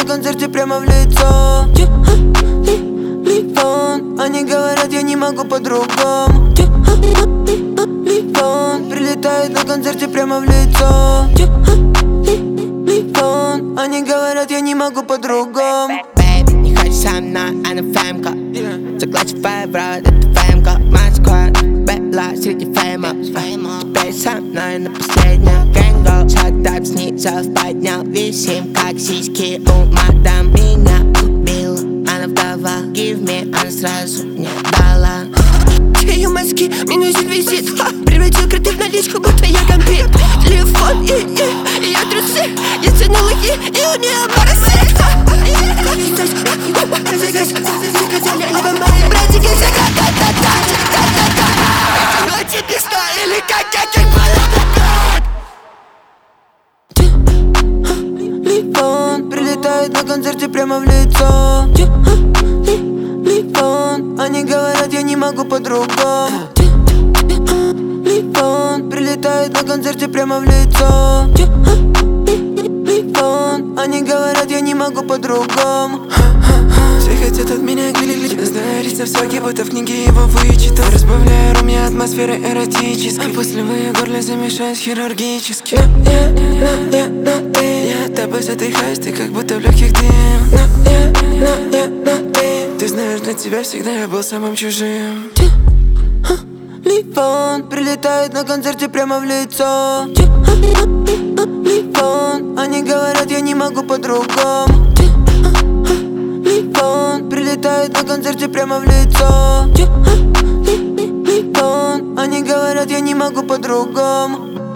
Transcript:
концерте прямо в лицо. Телефон, они говорят, я не могу по-другому. Телефон, прилетает на концерте прямо в лицо. Телефон, они говорят, я не могу по-другому. Baby, не хочешь со мной, а на фэмка. Заклачивай в рот, это фэмка. Мой сквад, бэбла среди фэймов. Теперь со мной на последнем гэнго. Шатап снизу поднял, висим, как сиськи у мадам. Меня убила, она вдова. Give me, она сразу мне дала. Ее мозги, минусит висит. Превратил кроты в наличку, будто я гамбит. Телефон и я трусы. Я тянула и у нее моросит. Братики, но тебе стоили как телефон, прилетает на концерте прямо в лицо. Телефон, они говорят, я не могу по-другому. Телефон, прилетает на концерте прямо в лицо. Телефон, они говорят, я не могу по-другому. Все хотят от меня глядеть, знаю лица высокие, будто в книге его вычитал. Разбавляю ром я атмосферой эротической. После в горле замешаюсь хирургически. Но я тобой задыхаюсь, ты как будто в легких дым. Ты знаешь, для тебя всегда я был самым чужим. Телефон, прилетает на концерте прямо в лицо. Телефон, они говорят, я не могу по-другому. Телефон, прилетает на концерте прямо в лицо. Телефон, они говорят, я не могу по-другому.